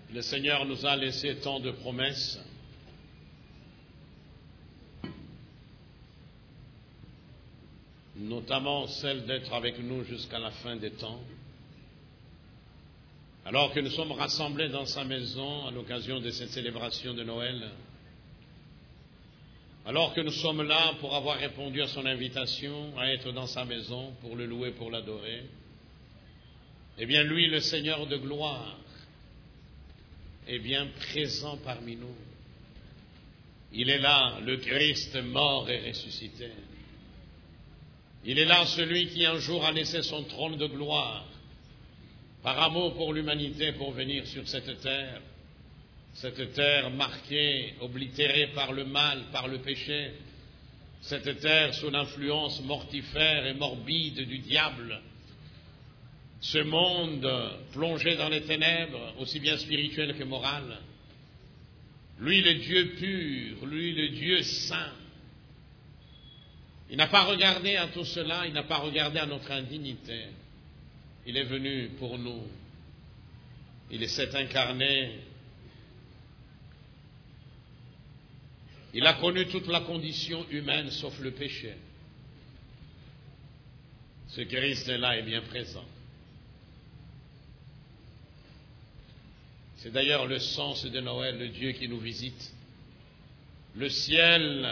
Le Seigneur nous a laissé tant de promesses. Notamment celle d'être avec nous jusqu'à la fin des temps. Alors que nous sommes rassemblés dans sa maison à l'occasion de cette célébration de Noël, alors que nous sommes là pour avoir répondu à son invitation à être dans sa maison, pour le louer, pour l'adorer, eh bien lui, le Seigneur de gloire, est bien présent parmi nous. Il est là, le Christ mort et ressuscité. Il est là, celui qui un jour a laissé son trône de gloire, par amour pour l'humanité, pour venir sur cette terre marquée, oblitérée par le mal, par le péché, cette terre sous l'influence mortifère et morbide du diable, ce monde plongé dans les ténèbres, aussi bien spirituelles que morales. Lui, le Dieu pur, lui, le Dieu saint. Il n'a pas regardé à tout cela, il n'a pas regardé à notre indignité. Il est venu pour nous. Il s'est incarné. Il a connu toute la condition humaine sauf le péché. Ce Christ-là est bien présent. C'est d'ailleurs le sens de Noël, le Dieu qui nous visite. Le ciel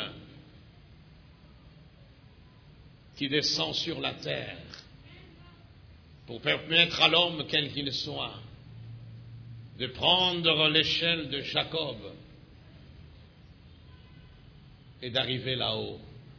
qui descend sur la terre pour permettre à l'homme, quel qu'il soit, de prendre l'échelle de Jacob et d'arriver là-haut.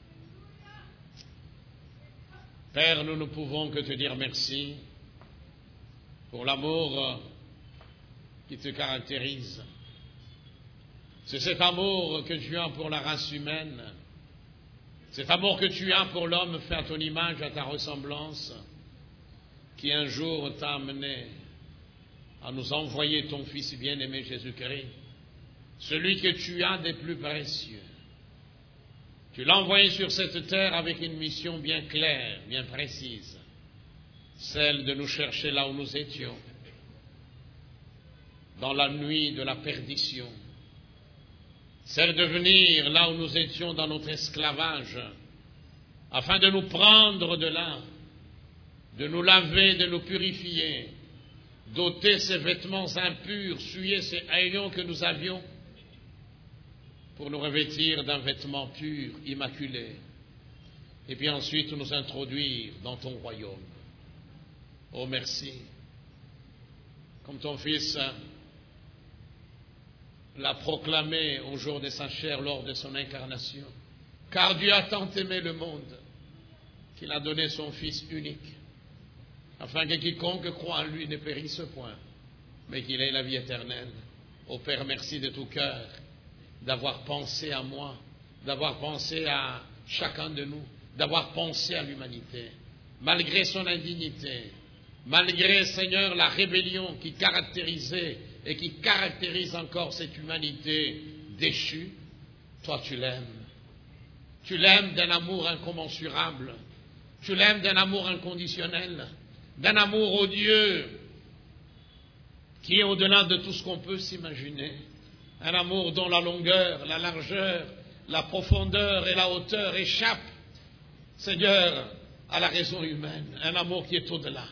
Père, nous ne pouvons que te dire merci pour l'amour qui te caractérise. C'est cet amour que tu as pour la race humaine, cet amour que tu as pour l'homme fait à ton image, à ta ressemblance, qui un jour t'a amené à nous envoyer ton Fils bien-aimé Jésus-Christ, celui que tu as des plus précieux. Tu l'as envoyé sur cette terre avec une mission bien claire, bien précise, celle de nous chercher là où nous étions, dans la nuit de la perdition, celle de venir là où nous étions dans notre esclavage, afin de nous prendre de là, de nous laver, de nous purifier, d'ôter ces vêtements impurs, souiller ces haillons que nous avions, pour nous revêtir d'un vêtement pur, immaculé, et puis ensuite nous introduire dans ton royaume. Oh merci, comme ton Fils l'a proclamé au jour de sa chair lors de son incarnation. Car Dieu a tant aimé le monde qu'il a donné son Fils unique, afin que quiconque croit en lui ne périsse point, mais qu'il ait la vie éternelle. Ô Père, merci de tout cœur d'avoir pensé à moi, d'avoir pensé à chacun de nous, d'avoir pensé à l'humanité, malgré son indignité, malgré, Seigneur, la rébellion qui caractérisait et qui caractérise encore cette humanité déchue. Toi, tu l'aimes. Tu l'aimes d'un amour incommensurable. Tu l'aimes d'un amour inconditionnel, d'un amour odieux qui est au-delà de tout ce qu'on peut s'imaginer. Un amour dont la longueur, la largeur, la profondeur et la hauteur échappent, Seigneur, à la raison humaine. Un amour qui est au-delà,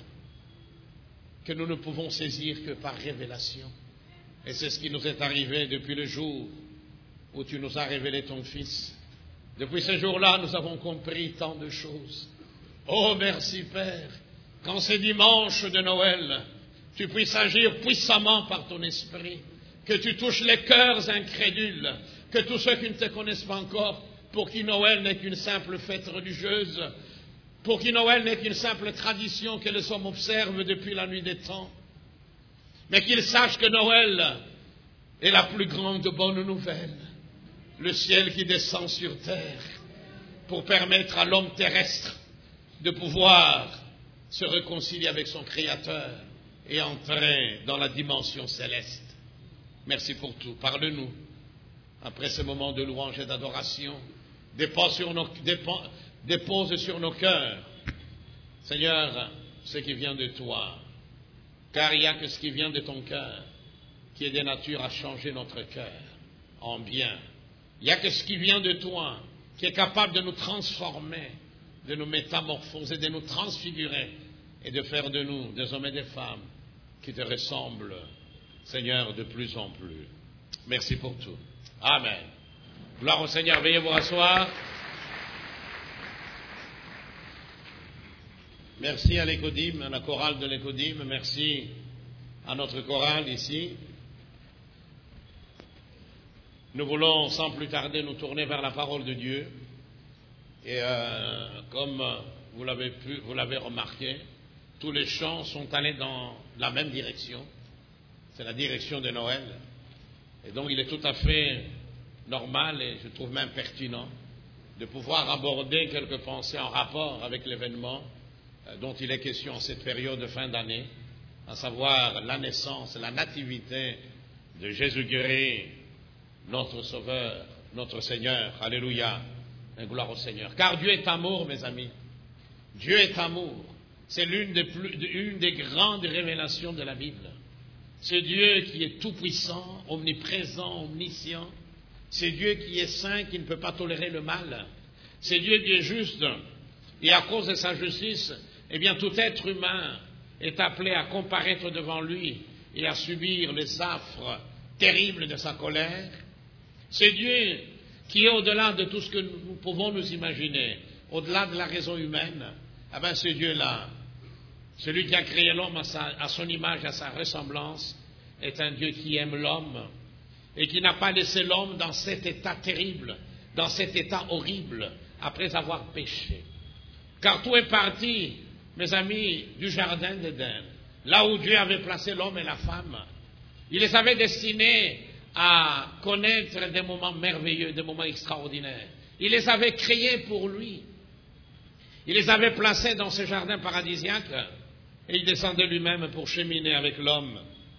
que nous ne pouvons saisir que par révélation. Et c'est ce qui nous est arrivé depuis le jour où tu nous as révélé ton Fils. Depuis ce jour-là, nous avons compris tant de choses. Oh, merci Père, qu'en ces dimanches de Noël, tu puisses agir puissamment par ton esprit, que tu touches les cœurs incrédules, que tous ceux qui ne te connaissent pas encore, pour qui Noël n'est qu'une simple fête religieuse, pour qui Noël n'est qu'une simple tradition que les hommes observent depuis la nuit des temps, mais qu'ils sachent que Noël est la plus grande bonne nouvelle, le ciel qui descend sur terre pour permettre à l'homme terrestre de pouvoir se réconcilier avec son Créateur et entrer dans la dimension céleste. Merci pour tout. Parle-nous, après ce moment de louange et d'adoration, dépose sur nos cœurs, Seigneur, ce qui vient de toi, car il n'y a que ce qui vient de ton cœur qui est de nature à changer notre cœur en bien. Il n'y a que ce qui vient de toi qui est capable de nous transformer, de nous métamorphoser, de nous transfigurer et de faire de nous des hommes et des femmes qui te ressemblent, Seigneur, de plus en plus. Merci pour tout. Amen. Gloire au Seigneur. Veuillez vous rasseoir. Merci à l'Écodyme, à la chorale de l'Écodyme. Merci à notre chorale ici. Nous voulons sans plus tarder nous tourner vers la parole de Dieu. Et comme vous l'avez remarqué, tous les chants sont allés dans la même direction. C'est la direction de Noël. Et donc il est tout à fait normal et je trouve même pertinent de pouvoir aborder quelques pensées en rapport avec l'événement dont il est question en cette période de fin d'année, à savoir la naissance, la nativité de Jésus-Christ, notre Sauveur, notre Seigneur. Alléluia. Et gloire au Seigneur. Car Dieu est amour, mes amis. Dieu est amour. C'est une des grandes révélations de la Bible. C'est Dieu qui est tout-puissant, omniprésent, omniscient. C'est Dieu qui est saint, qui ne peut pas tolérer le mal. C'est Dieu qui est juste. Et à cause de sa justice, eh bien, tout être humain est appelé à comparaître devant lui et à subir les affres terribles de sa colère. C'est Dieu qui est au-delà de tout ce que nous pouvons nous imaginer, au-delà de la raison humaine. Ah ben, ce Dieu-là, celui qui a créé l'homme à son image, à sa ressemblance, est un Dieu qui aime l'homme et qui n'a pas laissé l'homme dans cet état terrible, dans cet état horrible, après avoir péché. Car tout est parti, mes amis, du jardin d'Éden, là où Dieu avait placé l'homme et la femme. Il les avait destinés à connaître des moments merveilleux, des moments extraordinaires. Il les avait créés pour lui. Il les avait placés dans ce jardin paradisiaque et il descendait lui-même pour cheminer avec l'homme.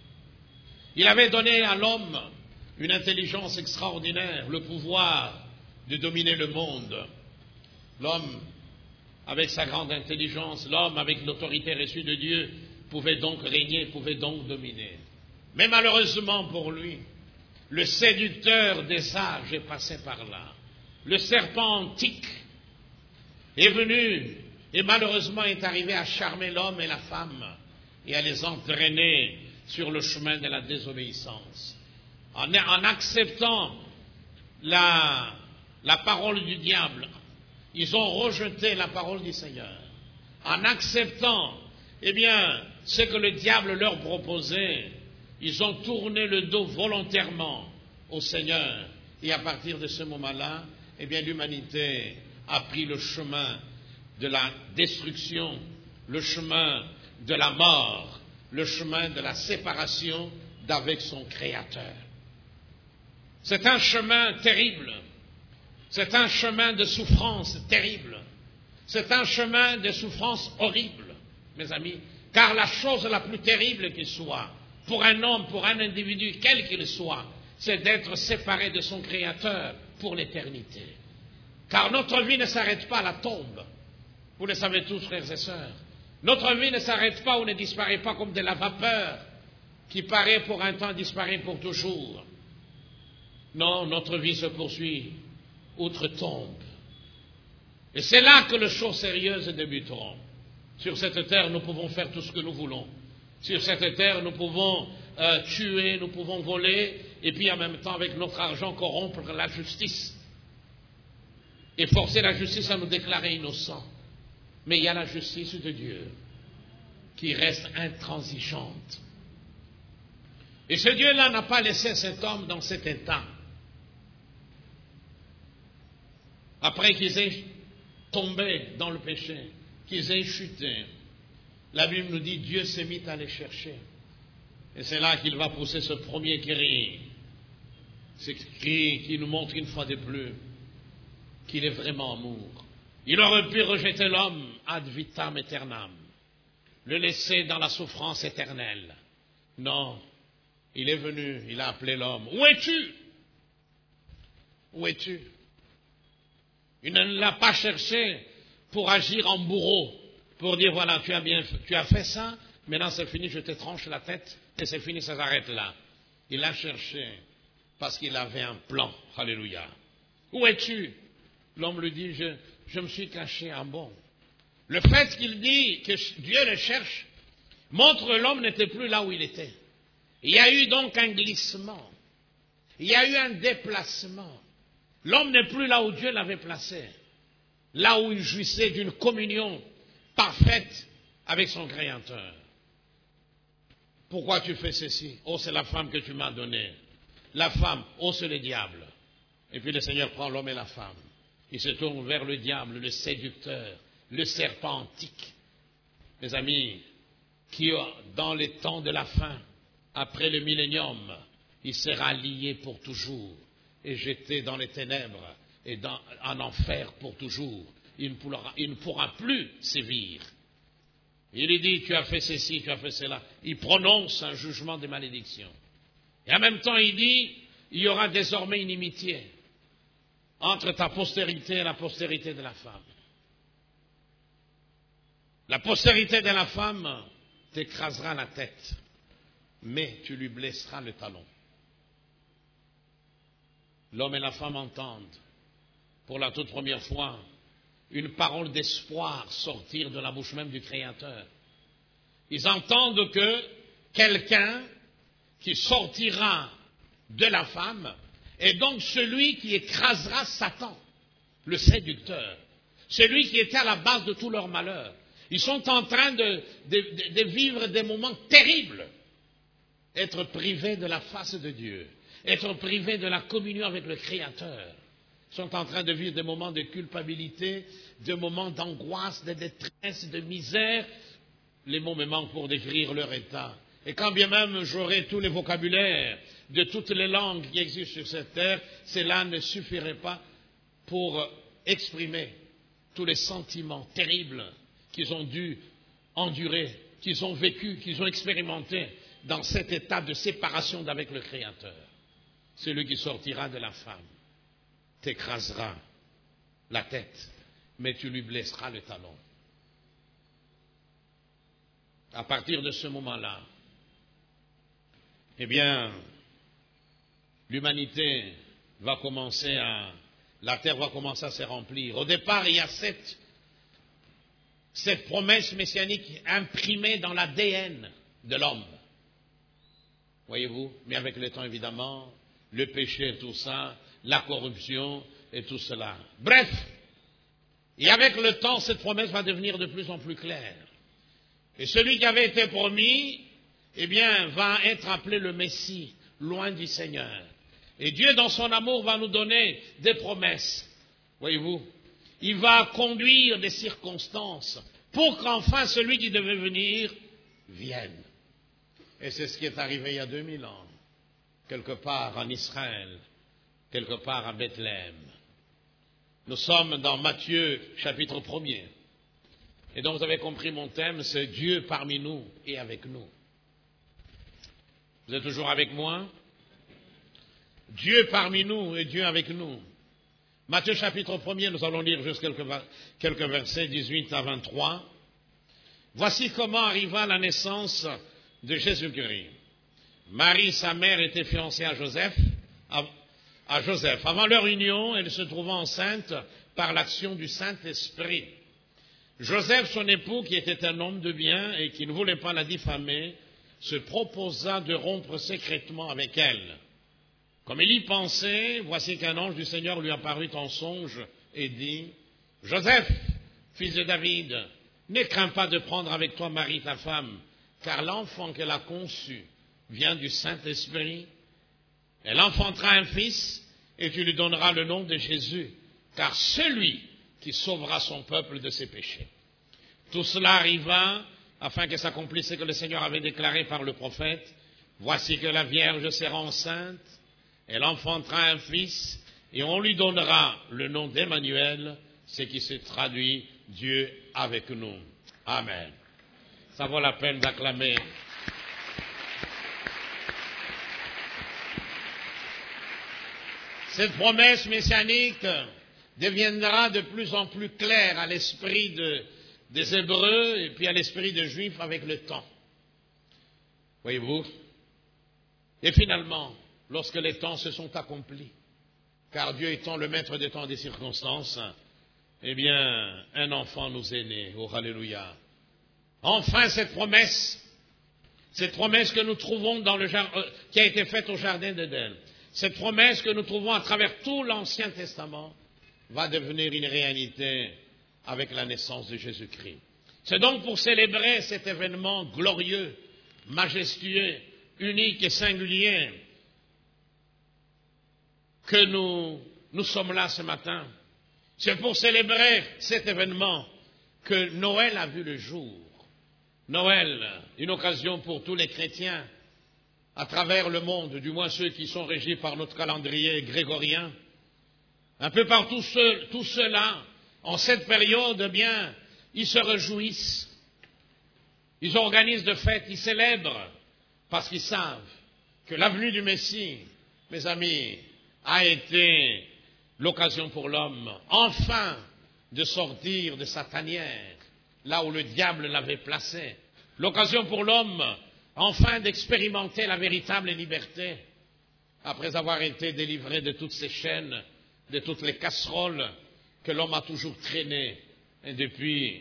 Il avait donné à l'homme une intelligence extraordinaire, le pouvoir de dominer le monde. L'homme, avec sa grande intelligence, l'homme avec l'autorité reçue de Dieu, pouvait donc régner, pouvait donc dominer. Mais malheureusement pour lui, le séducteur des âges est passé par là. Le serpent antique est venu et malheureusement est arrivé à charmer l'homme et la femme et à les entraîner sur le chemin de la désobéissance. En acceptant la parole du diable, ils ont rejeté la parole du Seigneur. En acceptant, eh bien, ce que le diable leur proposait, ils ont tourné le dos volontairement au Seigneur. Et à partir de ce moment-là, eh bien, l'humanité a pris le chemin de la destruction, le chemin de la mort, le chemin de la séparation d'avec son Créateur. C'est un chemin terrible. C'est un chemin de souffrance terrible. C'est un chemin de souffrance horrible, mes amis. Car la chose la plus terrible qui soit, pour un homme, pour un individu, quel qu'il soit, c'est d'être séparé de son Créateur pour l'éternité. Car notre vie ne s'arrête pas à la tombe. Vous le savez tous, frères et sœurs. Notre vie ne s'arrête pas ou ne disparaît pas comme de la vapeur qui paraît pour un temps, disparaît pour toujours. Non, notre vie se poursuit outre-tombe. Et c'est là que les choses sérieuses débuteront. Sur cette terre, nous pouvons faire tout ce que nous voulons. Sur cette terre, nous pouvons tuer, nous pouvons voler, et puis en même temps, avec notre argent, corrompre la justice. Et forcer la justice à nous déclarer innocents. Mais il y a la justice de Dieu qui reste intransigeante. Et ce Dieu-là n'a pas laissé cet homme dans cet état. Après qu'ils aient tombé dans le péché, qu'ils aient chuté, la Bible nous dit Dieu s'est mis à les chercher. Et c'est là qu'il va pousser ce premier cri. Ce cri qui nous montre une fois de plus qu'il est vraiment amour. Il aurait pu rejeter l'homme ad vitam aeternam, le laisser dans la souffrance éternelle. Non, il est venu, il a appelé l'homme. Où es-tu? Où es-tu? Il ne l'a pas cherché pour agir en bourreau, pour dire voilà, tu as fait ça, maintenant c'est fini, je te tranche la tête et c'est fini, ça s'arrête là. Il l'a cherché parce qu'il avait un plan. Alléluia. Où es-tu? L'homme lui dit, je me suis caché. Ah bon? Le fait qu'il dit que Dieu le cherche montre que l'homme n'était plus là où il était. Il y a eu donc un glissement. Il y a eu un déplacement. L'homme n'est plus là où Dieu l'avait placé. Là où il jouissait d'une communion parfaite avec son Créateur. Pourquoi tu fais ceci? Oh, c'est la femme que tu m'as donnée. La femme, oh, c'est le diable. Et puis le Seigneur prend l'homme et la femme. Il se tourne vers le diable, le séducteur, le serpent antique. Mes amis, qui dans les temps de la fin, après le millénium, il sera lié pour toujours et jeté dans les ténèbres et en enfer pour toujours. Il ne pourra plus sévir. Il lui dit, tu as fait ceci, tu as fait cela. Il prononce un jugement de malédiction. Et en même temps, il dit, il y aura désormais inimitié entre ta postérité et la postérité de la femme. La postérité de la femme t'écrasera la tête, mais tu lui blesseras le talon. L'homme et la femme entendent, pour la toute première fois, une parole d'espoir sortir de la bouche même du Créateur. Ils entendent que quelqu'un qui sortira de la femme est donc celui qui écrasera Satan, le séducteur, celui qui était à la base de tout leur malheur. Ils sont en train de vivre des moments terribles, être privés de la face de Dieu, être privés de la communion avec le Créateur. Ils sont en train de vivre des moments de culpabilité, des moments d'angoisse, de détresse, de misère. Les mots me manquent pour décrire leur état. Et quand bien même j'aurais tous les vocabulaires de toutes les langues qui existent sur cette terre, cela ne suffirait pas pour exprimer tous les sentiments terribles qu'ils ont dû endurer, qu'ils ont vécu, qu'ils ont expérimenté dans cet état de séparation d'avec le Créateur. Celui qui sortira de la femme t'écrasera la tête, mais tu lui blesseras le talon. À partir de ce moment-là, eh bien, l'humanité va commencer la terre va commencer à se remplir. Au départ, il y a cette promesse messianique imprimée dans l'ADN de l'homme. Voyez-vous? Mais avec le temps, évidemment, le péché et tout ça, la corruption et tout cela. Bref, et avec le temps, cette promesse va devenir de plus en plus claire. Et celui qui avait été promis, eh bien, va être appelé le Messie, loin du Seigneur. Et Dieu, dans son amour, va nous donner des promesses. Voyez-vous? Il va conduire des circonstances pour qu'enfin celui qui devait venir vienne. Et c'est ce qui est arrivé il y a 2000 ans, quelque part en Israël, quelque part à Bethléem. Nous sommes dans Matthieu, chapitre 1er. Et donc vous avez compris mon thème, c'est Dieu parmi nous et avec nous. Vous êtes toujours avec moi? Dieu parmi nous et Dieu avec nous. Matthieu chapitre 1er, nous allons lire juste quelques versets, 18 à 23. Voici comment arriva la naissance de Jésus-Christ. Marie, sa mère, était fiancée à Joseph. Avant leur union, elle se trouva enceinte par l'action du Saint-Esprit. Joseph, son époux, qui était un homme de bien et qui ne voulait pas la diffamer, se proposa de rompre secrètement avec elle. Comme il y pensait, voici qu'un ange du Seigneur lui apparut en songe et dit, « Joseph, fils de David, ne crains pas de prendre avec toi Marie ta femme, car l'enfant qu'elle a conçu vient du Saint-Esprit. Elle enfantera un fils et tu lui donneras le nom de Jésus, car celui qui sauvera son peuple de ses péchés. » Tout cela arriva afin que s'accomplisse ce que le Seigneur avait déclaré par le prophète. « Voici que la Vierge sera enceinte, elle enfantera un fils, et on lui donnera le nom d'Emmanuel, ce qui se traduit Dieu avec nous. » Amen. Ça vaut la peine d'acclamer. Cette promesse messianique deviendra de plus en plus claire à l'esprit des Hébreux et puis à l'esprit des Juifs avec le temps. Voyez-vous? Et finalement, lorsque les temps se sont accomplis, car Dieu étant le maître des temps et des circonstances, eh bien, un enfant nous est né. Oh, alléluia. Enfin, cette promesse que nous trouvons dans le jardin, qui a été faite au jardin d'Éden, cette promesse que nous trouvons à travers tout l'Ancien Testament, va devenir une réalité avec la naissance de Jésus-Christ. C'est donc pour célébrer cet événement glorieux, majestueux, unique et singulier que nous sommes là ce matin. C'est pour célébrer cet événement que Noël a vu le jour. Noël, une occasion pour tous les chrétiens à travers le monde, du moins ceux qui sont régis par notre calendrier grégorien. Un peu partout, tous ceux-là, en cette période, eh bien, ils se réjouissent. Ils organisent de fêtes, ils célèbrent, parce qu'ils savent que la venue du Messie, mes amis, a été l'occasion pour l'homme, enfin, de sortir de sa tanière, là où le diable l'avait placé. L'occasion pour l'homme, enfin, d'expérimenter la véritable liberté, après avoir été délivré de toutes ces chaînes, de toutes les casseroles que l'homme a toujours traînées depuis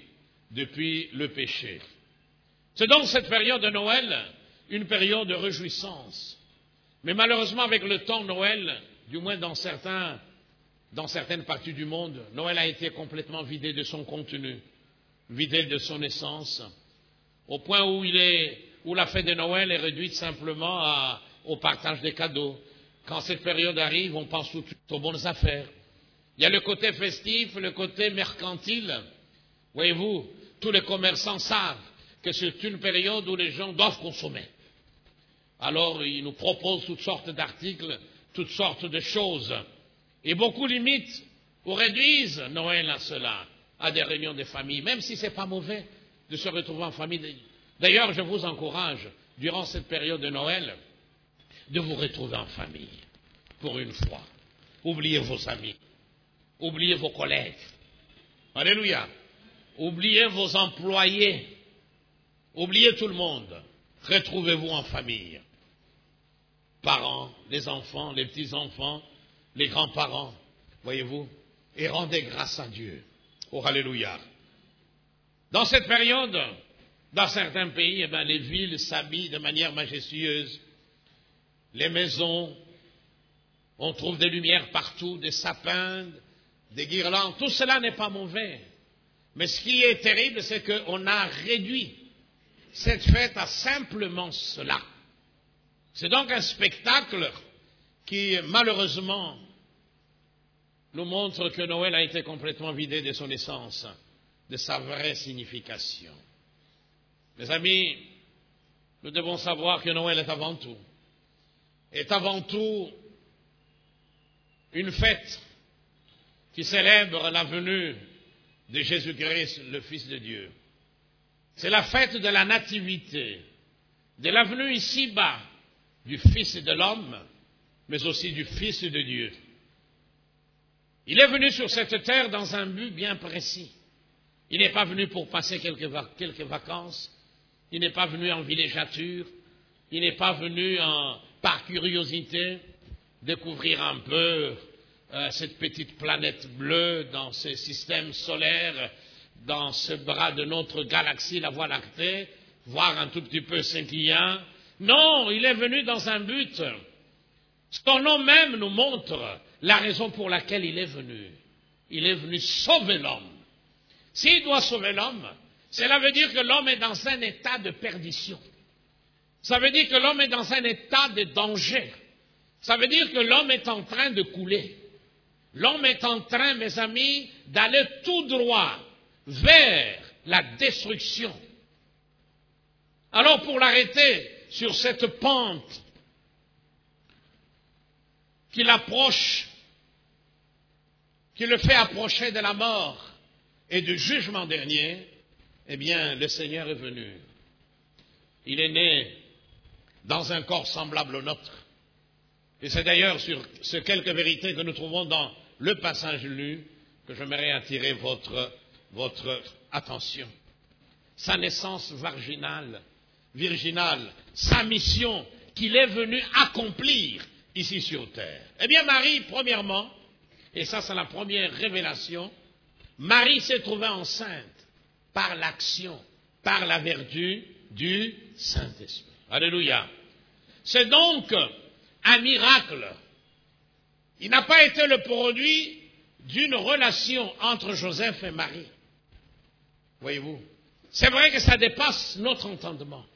le péché. C'est donc cette période de Noël, une période de réjouissance. Mais malheureusement, avec le temps, Noël, du moins dans certaines parties du monde, Noël a été complètement vidé de son contenu, vidé de son essence, au point où la fête de Noël est réduite simplement au partage des cadeaux. Quand cette période arrive, on pense tout de suite aux bonnes affaires. Il y a le côté festif, le côté mercantile. Voyez-vous, tous les commerçants savent que c'est une période où les gens doivent consommer. Alors, ils nous proposent toutes sortes d'articles, toutes sortes de choses. Et beaucoup limitent ou réduisent Noël à cela, à des réunions de famille, même si ce n'est pas mauvais de se retrouver en famille. D'ailleurs, je vous encourage, durant cette période de Noël, de vous retrouver en famille, pour une fois. Oubliez vos amis, oubliez vos collègues. Alléluia. Oubliez vos employés, oubliez tout le monde. Retrouvez-vous en famille. Parents, les enfants, les petits-enfants, les grands-parents, voyez-vous, et rendez grâce à Dieu. Oh, alléluia. Dans cette période, dans certains pays, eh bien, les villes s'habillent de manière majestueuse. Les maisons, on trouve des lumières partout, des sapins, des guirlandes. Tout cela n'est pas mauvais. Mais ce qui est terrible, c'est qu'on a réduit cette fête à simplement cela. C'est donc un spectacle qui, malheureusement, nous montre que Noël a été complètement vidé de son essence, de sa vraie signification. Mes amis, nous devons savoir que Noël est avant tout une fête qui célèbre la venue de Jésus-Christ, le Fils de Dieu. C'est la fête de la nativité, de la venue ici-bas du Fils de l'homme, mais aussi du Fils de Dieu. Il est venu sur cette terre dans un but bien précis. Il n'est pas venu pour passer quelques vacances, il n'est pas venu en villégiature, il n'est pas venu par curiosité découvrir un peu cette petite planète bleue dans ce système solaire, dans ce bras de notre galaxie, la Voie lactée, voir un tout petit peu ce qu'il y a. Non, il est venu dans un but. Son nom même nous montre la raison pour laquelle il est venu. Il est venu sauver l'homme. S'il doit sauver l'homme, cela veut dire que l'homme est dans un état de perdition. Ça veut dire que l'homme est dans un état de danger. Ça veut dire que l'homme est en train de couler. L'homme est en train, mes amis, d'aller tout droit vers la destruction. Alors pour l'arrêter sur cette pente qui l'approche, qui le fait approcher de la mort et du jugement dernier, eh bien, le Seigneur est venu. Il est né dans un corps semblable au nôtre. Et c'est d'ailleurs sur ces quelques vérités que nous trouvons dans le passage lu que j'aimerais attirer votre attention. Sa naissance virginale, sa mission qu'il est venu accomplir ici sur terre. Eh bien, Marie, premièrement, et ça c'est la première révélation, Marie s'est trouvée enceinte par l'action, par la vertu du Saint-Esprit. Alléluia. C'est donc un miracle. Il n'a pas été le produit d'une relation entre Joseph et Marie. Voyez-vous, c'est vrai que ça dépasse notre entendement.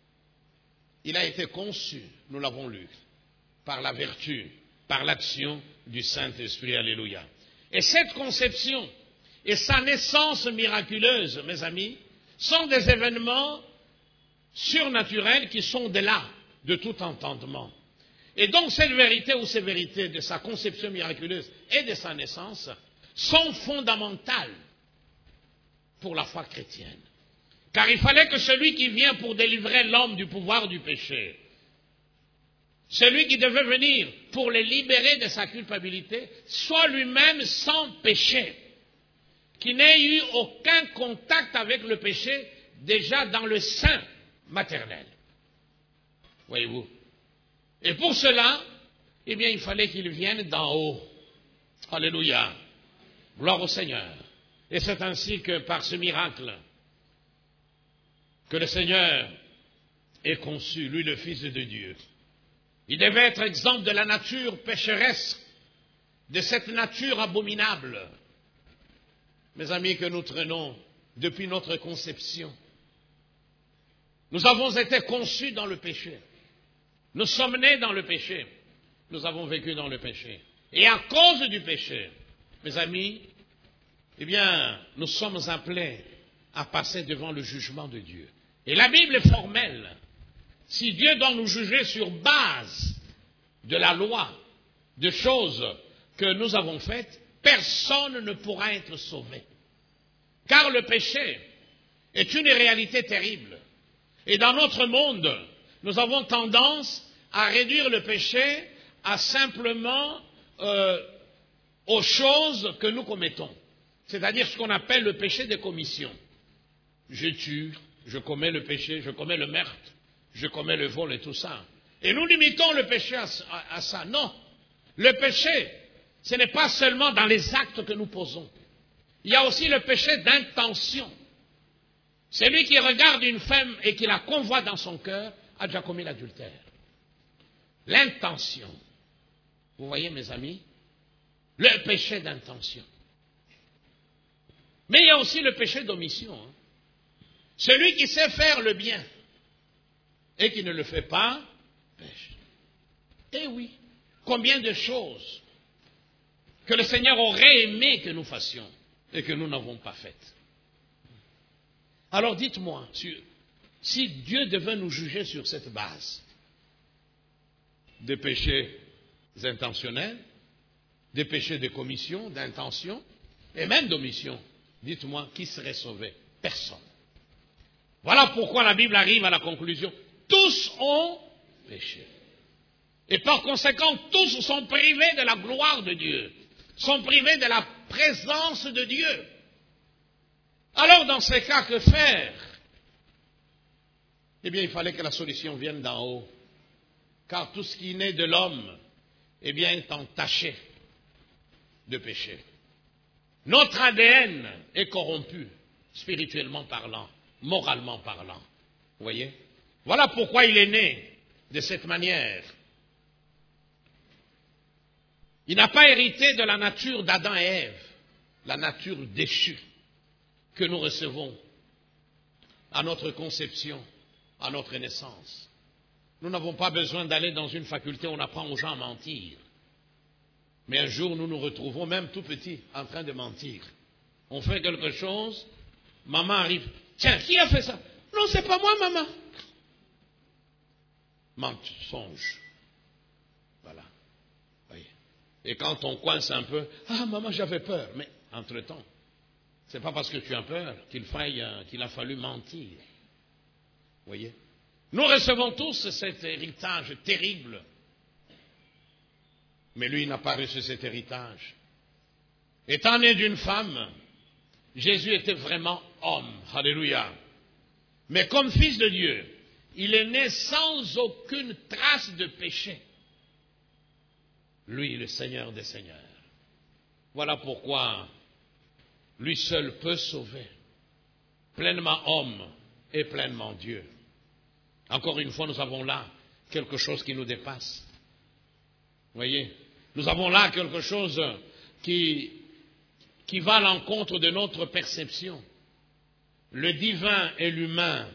Il a été conçu, nous l'avons lu, par la vertu, par l'action du Saint-Esprit. Alléluia. Et cette conception et sa naissance miraculeuse, mes amis, sont des événements surnaturels qui sont au-delà de tout entendement. Et donc cette vérité ou ces vérités de sa conception miraculeuse et de sa naissance sont fondamentales pour la foi chrétienne. Car il fallait que celui qui vient pour délivrer l'homme du pouvoir du péché, celui qui devait venir pour le libérer de sa culpabilité, soit lui-même sans péché, qui n'ait eu aucun contact avec le péché déjà dans le sein maternel. Voyez-vous. Et pour cela, eh bien, il fallait qu'il vienne d'en haut. Alléluia. Gloire au Seigneur. Et c'est ainsi que par ce miracle, que le Seigneur est conçu, lui le Fils de Dieu. Il devait être exemple de la nature pécheresse, de cette nature abominable, mes amis, que nous traînons depuis notre conception. Nous avons été conçus dans le péché. Nous sommes nés dans le péché. Nous avons vécu dans le péché. Et à cause du péché, mes amis, eh bien, nous sommes appelés à passer devant le jugement de Dieu. Et la Bible est formelle. Si Dieu doit nous juger sur base de la loi, de choses que nous avons faites, personne ne pourra être sauvé. Car le péché est une réalité terrible. Et dans notre monde, nous avons tendance à réduire le péché à simplement aux choses que nous commettons. C'est-à-dire ce qu'on appelle le péché de commission. Je tue, je commets le péché, je commets le meurtre, je commets le vol et tout ça. Et nous limitons le péché à ça. Non, le péché, ce n'est pas seulement dans les actes que nous posons. Il y a aussi le péché d'intention. Celui qui regarde une femme et qui la convoite dans son cœur a déjà commis l'adultère. L'intention. Vous voyez, mes amis, le péché d'intention. Mais il y a aussi le péché d'omission. Hein. Celui qui sait faire le bien et qui ne le fait pas, pêche. Eh oui, combien de choses que le Seigneur aurait aimé que nous fassions et que nous n'avons pas faites. Alors dites-moi, si Dieu devait nous juger sur cette base des péchés intentionnels, des péchés de commission, d'intention et même d'omission, dites-moi, qui serait sauvé? Personne. Voilà pourquoi la Bible arrive à la conclusion, tous ont péché. Et par conséquent, tous sont privés de la gloire de Dieu, sont privés de la présence de Dieu. Alors dans ces cas, que faire? Eh bien, il fallait que la solution vienne d'en haut. Car tout ce qui naît de l'homme, eh bien, est entaché de péché. Notre ADN est corrompu, spirituellement parlant, moralement parlant. Vous voyez? Voilà pourquoi il est né de cette manière. Il n'a pas hérité de la nature d'Adam et Ève, la nature déchue que nous recevons à notre conception, à notre naissance. Nous n'avons pas besoin d'aller dans une faculté où on apprend aux gens à mentir. Mais un jour, nous nous retrouvons, même tout petits, en train de mentir. On fait quelque chose, maman arrive. Tiens, qui a fait ça? Non, c'est pas moi, maman. Mensonge. Voilà. Voyez. Et quand on coince un peu, ah, maman, j'avais peur. Mais, entre-temps, c'est pas parce que tu as peur qu'il a fallu mentir. Voyez. Nous recevons tous cet héritage terrible. Mais lui, il n'a pas reçu cet héritage. Étant né d'une femme, Jésus était vraiment homme. Alléluia. Mais comme fils de Dieu, il est né sans aucune trace de péché. Lui, le Seigneur des Seigneurs. Voilà pourquoi lui seul peut sauver, pleinement homme et pleinement Dieu. Encore une fois, nous avons là quelque chose qui nous dépasse. Vous voyez, nous avons là quelque chose qui va à l'encontre de notre perception. Le divin et l'humain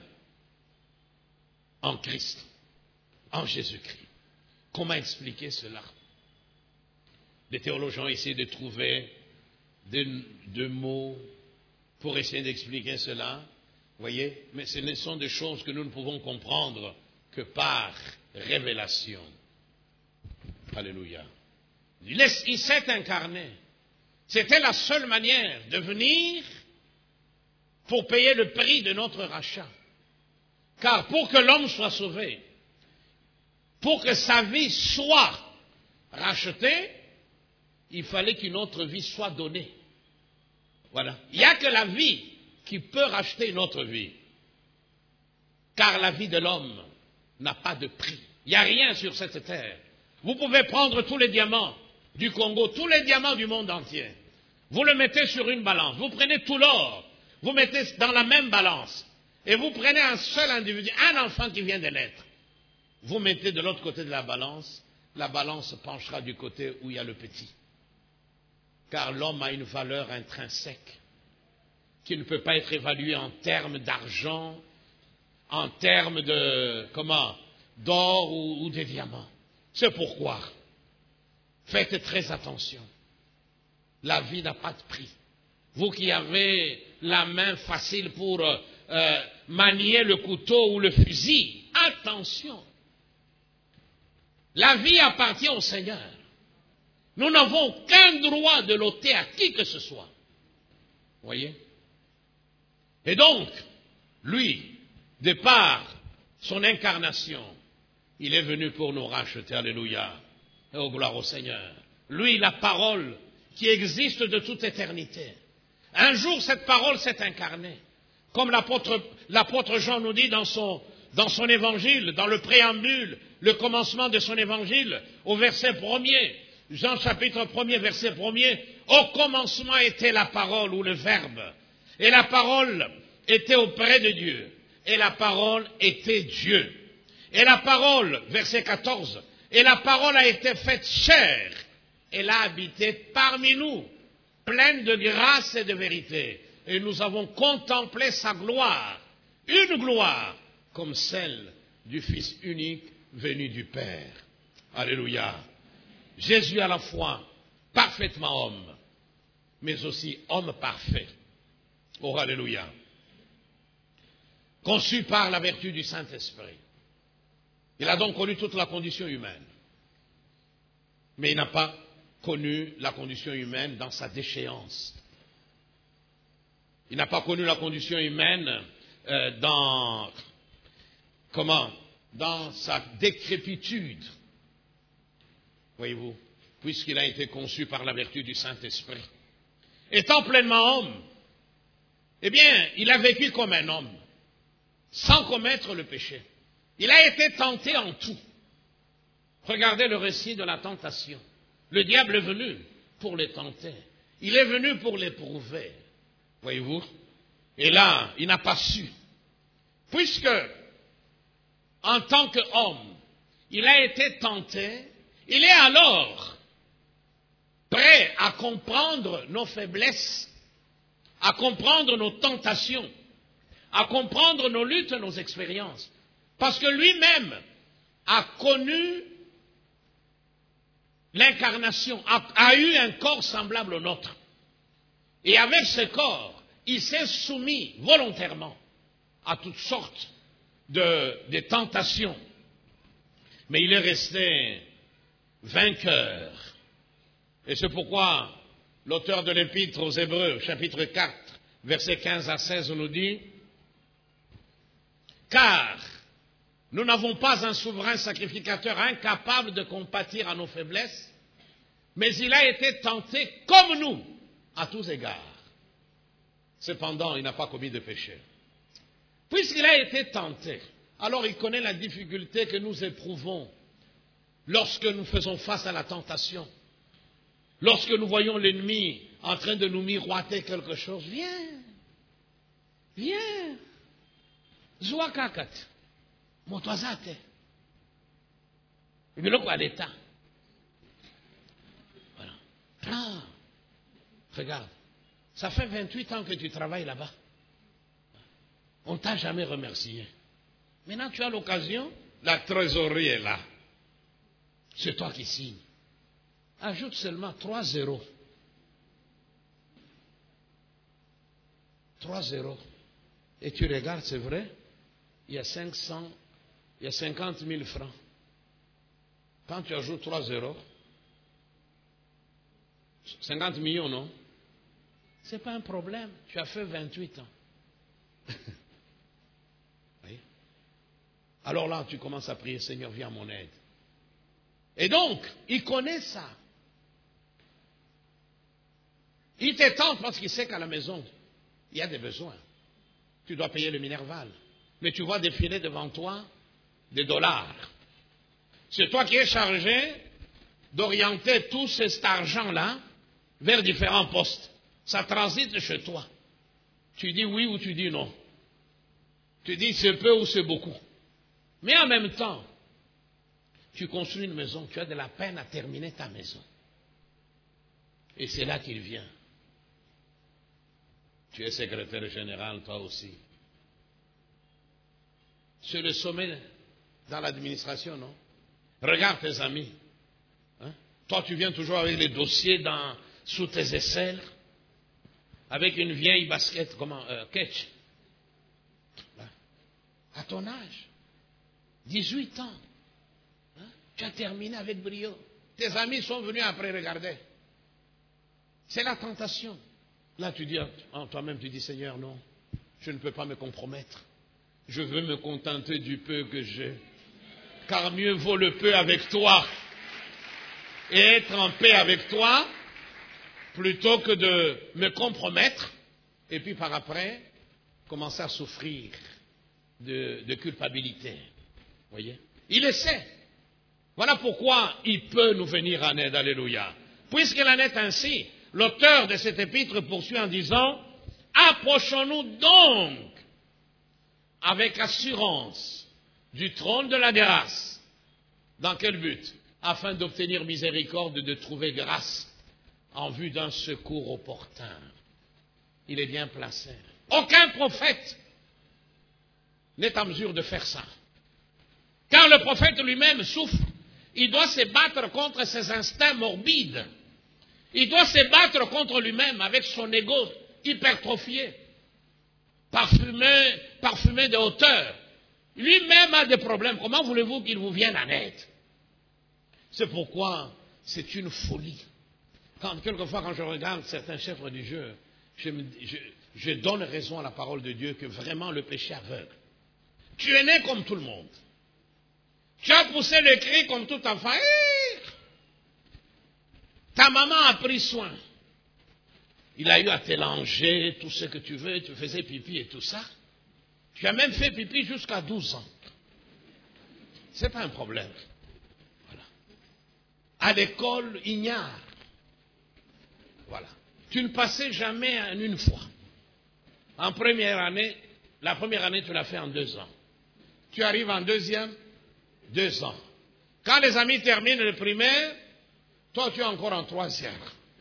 en Christ, en Jésus-Christ. Comment expliquer cela? Les théologiens essaient de trouver deux mots pour essayer d'expliquer cela. Vous voyez, mais ce sont des choses que nous ne pouvons comprendre que par révélation. Alléluia. Il s'est incarné. C'était la seule manière de venir pour payer le prix de notre rachat. Car pour que l'homme soit sauvé, pour que sa vie soit rachetée, il fallait qu'une autre vie soit donnée. Voilà. Il n'y a que la vie qui peut racheter une autre vie. Car la vie de l'homme n'a pas de prix. Il n'y a rien sur cette terre. Vous pouvez prendre tous les diamants du Congo, tous les diamants du monde entier. Vous le mettez sur une balance. Vous prenez tout l'or, vous mettez dans la même balance. Et vous prenez un seul individu, un enfant qui vient de naître. Vous mettez de l'autre côté de la balance penchera du côté où il y a le petit. Car l'homme a une valeur intrinsèque qui ne peut pas être évaluée en termes d'argent, en termes d'or ou de diamants. C'est pourquoi, faites très attention. La vie n'a pas de prix. Vous qui avez la main facile pour manier le couteau ou le fusil, attention. La vie appartient au Seigneur. Nous n'avons aucun droit de l'ôter à qui que ce soit. Vous voyez? Et donc, lui, de par son incarnation, il est venu pour nous racheter. Alléluia. Et oh, gloire au Seigneur. Lui, la parole qui existe de toute éternité. Un jour, cette parole s'est incarnée. Comme l'apôtre Jean nous dit dans son évangile, dans le préambule, le commencement de son évangile, au verset 1er, Jean chapitre 1er, verset 1er, au commencement était la parole ou le verbe, et la parole était auprès de Dieu, et la parole était Dieu. Et la parole, verset 14, et la parole a été faite chair, elle a habité parmi nous, pleine de grâce et de vérité. Et nous avons contemplé sa gloire, une gloire comme celle du Fils unique venu du Père. Alléluia. Jésus à la fois parfaitement homme, mais aussi homme parfait. Oh, alléluia. Conçu par la vertu du Saint-Esprit. Il a donc connu toute la condition humaine. Mais il n'a pas connu la condition humaine dans sa déchéance. Il n'a pas connu la condition humaine dans sa décrépitude. Voyez-vous, puisqu'il a été conçu par la vertu du Saint-Esprit. Étant pleinement homme, eh bien, il a vécu comme un homme, sans commettre le péché. Il a été tenté en tout. Regardez le récit de la tentation. Le diable est venu pour les tenter. Il est venu pour l'éprouver. Voyez-vous? Et là, il n'a pas su. Puisque, en tant qu'homme, il a été tenté, il est alors prêt à comprendre nos faiblesses, à comprendre nos tentations, à comprendre nos luttes, nos expériences. Parce que lui-même a connu l'incarnation, a eu un corps semblable au nôtre. Et avec ce corps, il s'est soumis volontairement à toutes sortes de tentations. Mais il est resté vainqueur. Et c'est pourquoi l'auteur de l'Épître aux Hébreux, chapitre 4, versets 15 à 16, nous dit « Car nous n'avons pas un souverain sacrificateur incapable de compatir à nos faiblesses, mais il a été tenté comme nous, à tous égards. Cependant, il n'a pas commis de péché. Puisqu'il a été tenté Alors il connaît la difficulté que nous éprouvons lorsque nous faisons face à la tentation. Lorsque nous voyons l'ennemi en train de nous miroiter quelque chose. Viens. Zoa kakat. Motwazate. Biloko à l'état. Voilà. Prends. Regarde. Ça fait 28 ans que tu travailles là-bas. On ne t'a jamais remercié. Maintenant, tu as l'occasion. La trésorerie est là. C'est toi qui signes. Ajoute seulement 3 zéros. 3 zéros. Et tu regardes, c'est vrai, il y a 50 000 francs. Quand tu ajoutes 3 zéros, 50 millions, non? Ce n'est pas un problème. Tu as fait 28 ans. Oui. Alors là, tu commences à prier, Seigneur, viens à mon aide. Et donc, il connaît ça. Il te tente parce qu'il sait qu'à la maison, il y a des besoins. Tu dois payer le Minerval. Mais tu vois défiler devant toi des dollars. C'est toi qui es chargé d'orienter tout cet argent-là vers différents postes. Ça transite chez toi. Tu dis oui ou tu dis non. Tu dis c'est peu ou c'est beaucoup. Mais en même temps, tu construis une maison, tu as de la peine à terminer ta maison. Et c'est là qu'il vient. Tu es secrétaire général, toi aussi. C'est le sommet dans l'administration, non? Regarde tes amis. Hein? Toi, tu viens toujours avec les dossiers sous tes aisselles, avec une vieille basket, catch. À ton âge, 18 ans, hein? Tu as terminé avec brio. Tes amis sont venus après regarder. C'est la tentation. Là, tu dis, en toi-même, tu dis, Seigneur, non, je ne peux pas me compromettre. Je veux me contenter du peu que j'ai. Car mieux vaut le peu avec toi et être en paix avec toi plutôt que de me compromettre et puis par après commencer à souffrir de culpabilité. Voyez? Il le sait. Voilà pourquoi il peut nous venir en aide. Alléluia. Puisqu'il en est ainsi, l'auteur de cet épître poursuit en disant, approchons-nous donc avec assurance du trône de la grâce. Dans quel but? Afin d'obtenir miséricorde et de trouver grâce en vue d'un secours opportun. Il est bien placé. Aucun prophète n'est en mesure de faire ça. Car le prophète lui-même souffre. Il doit se battre contre ses instincts morbides. Il doit se battre contre lui-même avec son ego hypertrophié, parfumé de hauteur. Lui-même a des problèmes. Comment voulez-vous qu'il vous vienne en aide? C'est pourquoi c'est une folie. Quelquefois, quand je regarde certains chefs religieux, je donne raison à la parole de Dieu que vraiment le péché aveugle. Tu es né comme tout le monde. Tu as poussé le cri comme tout enfant. Ta maman a pris soin. Il a eu à te langer, tout ce que tu veux, tu faisais pipi et tout ça. Tu as même fait pipi jusqu'à 12 ans. Ce n'est pas un problème. Voilà. À l'école, ignare. Voilà. Tu ne passais jamais en une fois. En première année, la première année, tu l'as fait en 2 ans. Tu arrives en deuxième, 2 ans. Quand les amis terminent le primaire, toi, tu es encore en troisième.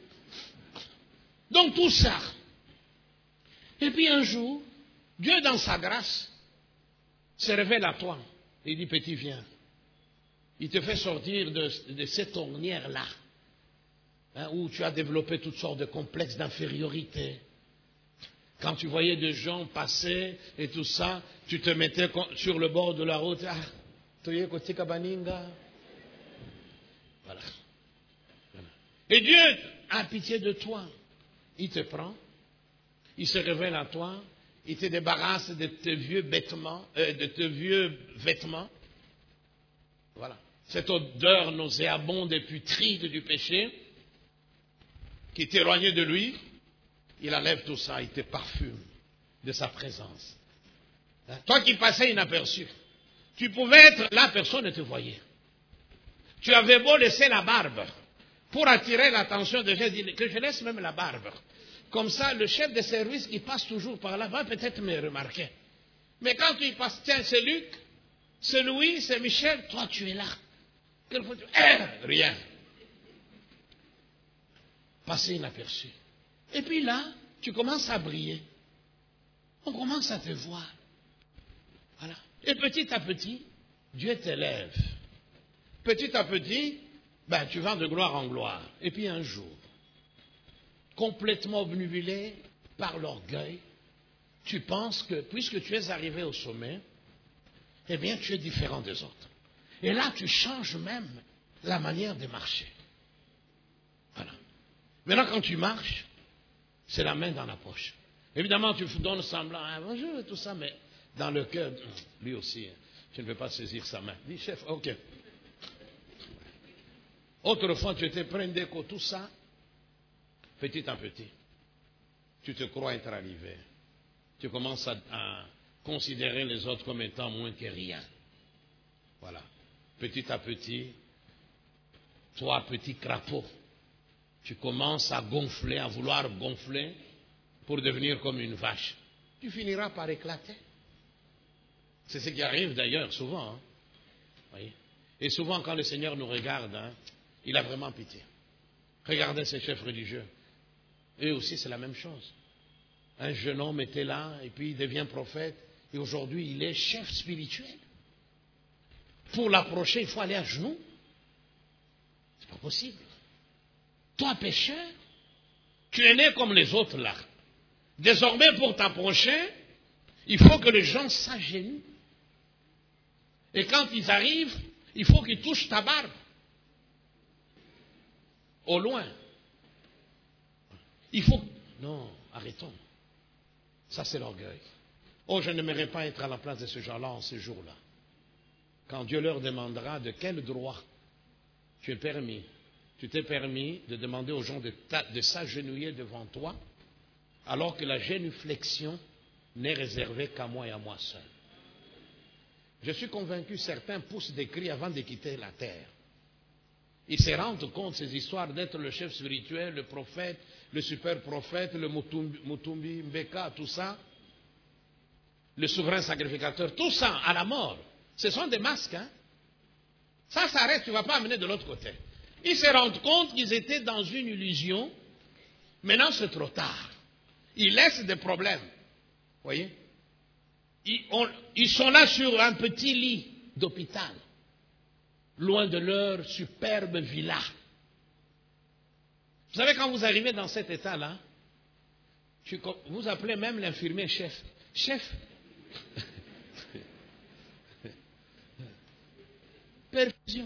Donc tout ça. Et puis un jour, Dieu dans sa grâce se révèle à toi. Il dit, petit, viens. Il te fait sortir de cette ornière-là, hein, où tu as développé toutes sortes de complexes d'infériorité. Quand tu voyais des gens passer et tout ça, tu te mettais sur le bord de la route. Ah, tu côté Kabaninga. Voilà. Et Dieu a pitié de toi. Il te prend, il se révèle à toi, il te débarrasse de tes vieux vêtements. Voilà. Cette odeur nauséabonde et putride du péché qui t'éloignait de lui, il enlève tout ça, il te parfume de sa présence. Toi qui passais inaperçu, Tu pouvais être là, personne ne te voyait. Tu avais beau laisser la barbe pour attirer l'attention des gens, dire que je laisse même la barbe. Comme ça, le chef de service qui passe toujours par là va peut-être me remarquer. Mais quand tu y passes, tiens, c'est Luc, c'est Louis, c'est Michel, toi tu es là. Rien. Passer inaperçu. Et puis là, tu commences à briller. On commence à te voir. Voilà. Et petit à petit, Dieu t'élève. Petit à petit, tu vas de gloire en gloire. Et puis un jour, complètement obnubilé par l'orgueil, tu penses que, puisque tu es arrivé au sommet, eh bien, tu es différent des autres. Et là, tu changes même la manière de marcher. Voilà. Maintenant, quand tu marches, c'est la main dans la poche. Évidemment, tu donnes semblant, bonjour et tout ça, mais dans le cœur, lui aussi, je ne vais pas saisir sa main. Dis, chef, ok. Autrefois, tu étais plein d'écho, tout ça, petit à petit. Tu te crois être arrivé. Tu commences à considérer les autres comme étant moins que rien. Voilà. Petit à petit, toi, petit crapaud, tu commences à gonfler, à vouloir gonfler pour devenir comme une vache. Tu finiras par éclater. C'est ce qui arrive d'ailleurs souvent. Voyez. Et souvent quand le Seigneur nous regarde, il a vraiment pitié. Regardez ces chefs religieux. Eux aussi c'est la même chose. Un jeune homme était là et puis il devient prophète et aujourd'hui il est chef spirituel. Pour l'approcher, il faut aller à genoux. C'est pas possible. Toi, pécheur, tu es né comme les autres là. Désormais, pour t'approcher, il faut que les gens s'agenouillent. Et quand ils arrivent, il faut qu'ils touchent ta barbe. Au loin. Il faut... Non, arrêtons. Ça, c'est l'orgueil. Oh, je n'aimerais pas être à la place de ce gens-là en ce jour-là. Quand Dieu leur demandera de quel droit tu t'es permis de demander aux gens de s'agenouiller devant toi, alors que la génuflexion n'est réservée qu'à moi et à moi seul. Je suis convaincu, certains poussent des cris avant de quitter la terre. Ils se rendent compte, ces histoires d'être le chef spirituel, le prophète, le super prophète, le Mutumbi Mbeka, tout ça, le souverain sacrificateur, tout ça à la mort. Ce sont des masques. Ça s'arrête, tu ne vas pas amener de l'autre côté. Ils se rendent compte qu'ils étaient dans une illusion. Maintenant, c'est trop tard. Ils laissent des problèmes. Vous voyez? Ils sont là sur un petit lit d'hôpital, loin de leur superbe villa. Vous savez, quand vous arrivez dans cet état-là, vous appelez même l'infirmier chef. Chef, perfusion.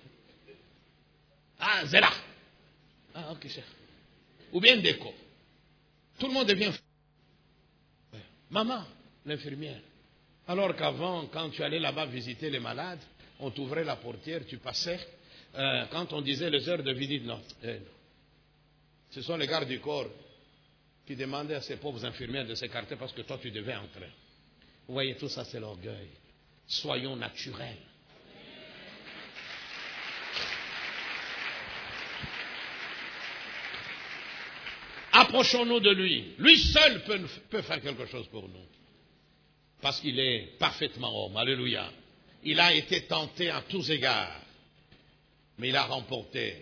Ah, Zéla. Ah, ok, chef. Ou bien déco. Tout le monde devient... Maman, l'infirmière. Alors qu'avant, quand tu allais là-bas visiter les malades, on t'ouvrait la portière, tu passais. Quand on disait les heures de visite, non. Ce sont les gardes du corps qui demandaient à ces pauvres infirmières de s'écarter parce que toi, tu devais entrer. Vous voyez, tout ça, c'est l'orgueil. Soyons naturels. Approchons-nous de lui. Lui seul peut faire quelque chose pour nous. Parce qu'il est parfaitement homme. Alléluia. Il a été tenté à tous égards. Mais il a remporté.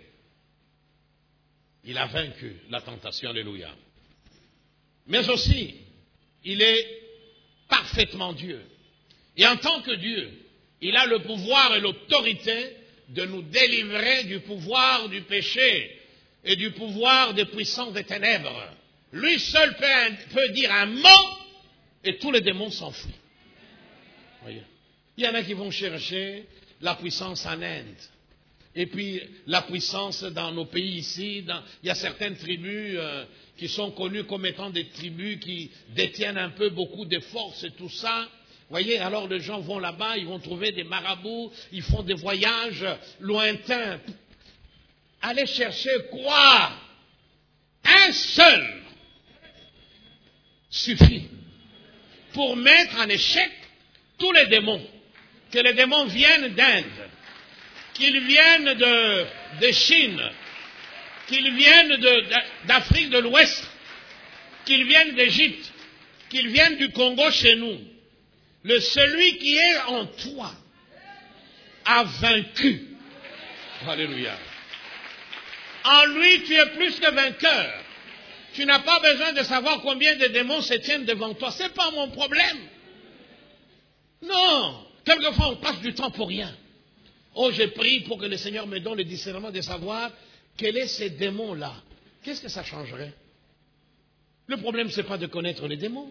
Il a vaincu la tentation. Alléluia. Mais aussi, il est parfaitement Dieu. Et en tant que Dieu, il a le pouvoir et l'autorité de nous délivrer du pouvoir du péché et du pouvoir des puissances des ténèbres. Lui seul peut dire un mot et tous les démons s'enfuient. Voyez. Il y en a qui vont chercher la puissance en Inde. Et puis la puissance dans nos pays ici. Il y a certaines tribus qui sont connues comme étant des tribus qui détiennent un peu beaucoup de force et tout ça. Voyez, alors les gens vont là-bas, ils vont trouver des marabouts, ils font des voyages lointains. Allez chercher quoi? Un seul suffit pour mettre en échec tous les démons, que les démons viennent d'Inde, qu'ils viennent de Chine, qu'ils viennent d'Afrique de l'Ouest, qu'ils viennent d'Égypte, qu'ils viennent du Congo chez nous, celui qui est en toi a vaincu. Alléluia. En lui, tu es plus que vainqueur. Tu n'as pas besoin de savoir combien de démons se tiennent devant toi. Ce n'est pas mon problème. Non. Quelquefois, on passe du temps pour rien. Oh, j'ai prié pour que le Seigneur me donne le discernement de savoir quels sont ces démons-là. Qu'est-ce que ça changerait? Le problème, ce n'est pas de connaître les démons.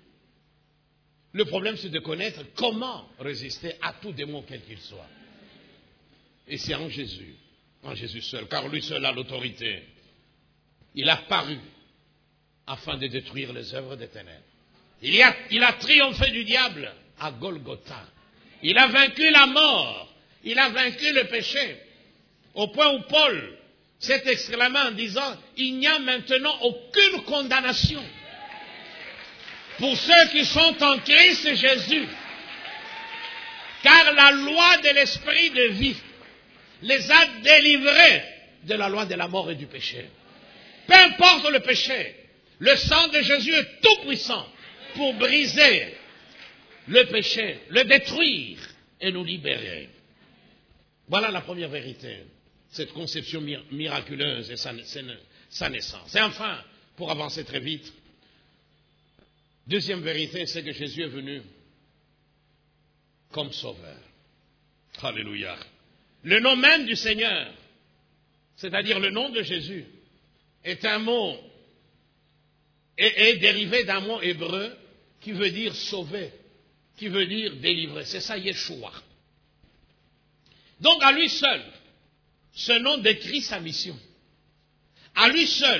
Le problème, c'est de connaître comment résister à tout démon, quel qu'il soit. Et c'est en Jésus seul, car lui seul a l'autorité. Il a paru afin de détruire les œuvres des ténèbres. Il a triomphé du diable à Golgotha. Il a vaincu la mort. Il a vaincu le péché. Au point où Paul s'est exclamé en disant, il n'y a maintenant aucune condamnation pour ceux qui sont en Christ Jésus. Car la loi de l'esprit de vie les a délivrés de la loi de la mort et du péché. Peu importe le péché, le sang de Jésus est tout puissant pour briser le péché, le détruire et nous libérer. Voilà la première vérité, cette conception miraculeuse et sa naissance. Et enfin, pour avancer très vite, deuxième vérité, c'est que Jésus est venu comme sauveur. Alléluia. Le nom même du Seigneur, c'est-à-dire le nom de Jésus, est un mot, est dérivé d'un mot hébreu qui veut dire sauver, qui veut dire délivrer. C'est ça, Yeshua. Donc à lui seul, ce nom décrit sa mission. À lui seul,